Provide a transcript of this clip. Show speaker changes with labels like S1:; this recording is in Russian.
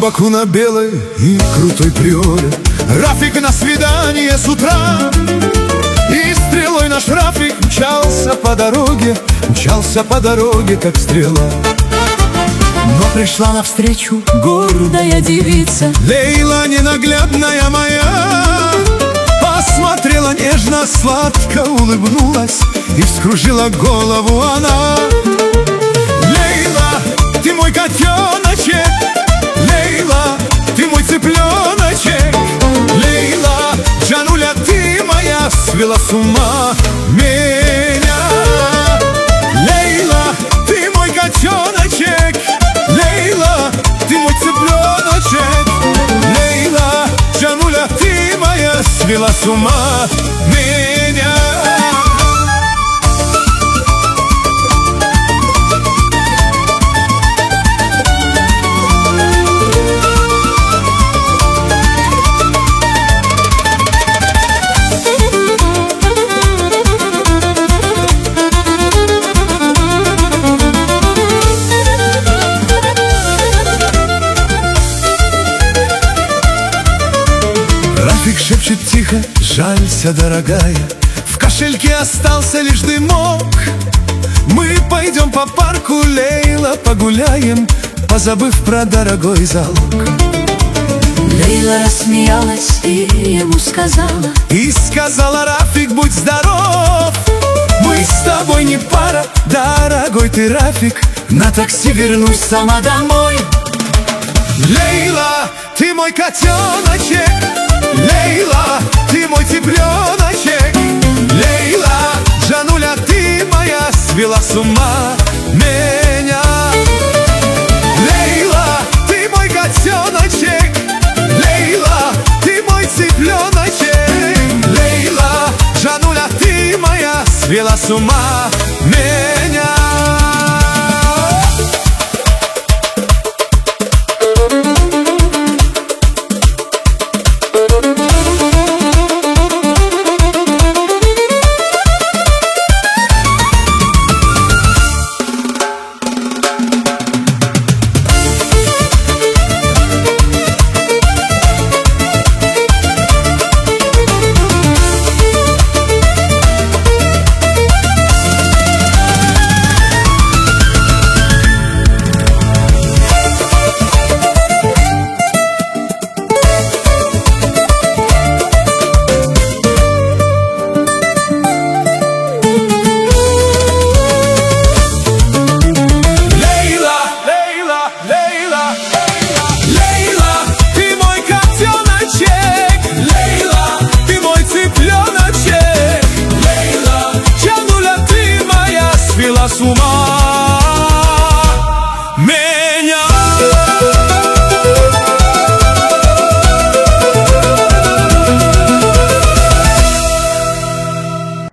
S1: Баку на белой и крутой приоре Рафик на свидание с утра. И стрелой наш Рафик мчался по дороге, как стрела.
S2: Но пришла навстречу гордая девица,
S1: Лейла, ненаглядная моя. Посмотрела нежно, сладко улыбнулась, и вскружила голову она. Лейла, ты мой котеночек, Лейла, ты мой цыпленочек, Лейла, Джануля, ты моя, свела с ума меня. Лейла, ты мой котеночек, Лейла, ты мой цыпленочек, Лейла, Джануля, ты моя, свела с ума меня. Рафик шепчет тихо: жалься, дорогая, в кошельке остался лишь дымок. Мы пойдем по парку, Лейла, погуляем, позабыв про дорогой залог.
S2: Лейла рассмеялась и ему сказала:
S1: И сказала: Рафик, будь здоров, мы с тобой не пара, дорогой ты, Рафик,
S2: на такси вернусь сама домой.
S1: Лейла, ты мой котеночек, Лейла, ты мой цыпленочек, Лейла, Джануля, ты моя, свела с ума меня. Лейла, ты мой котеночек, Лейла, ты мой цыпленочек, Лейла, Джануля, ты моя, свела с ума меня.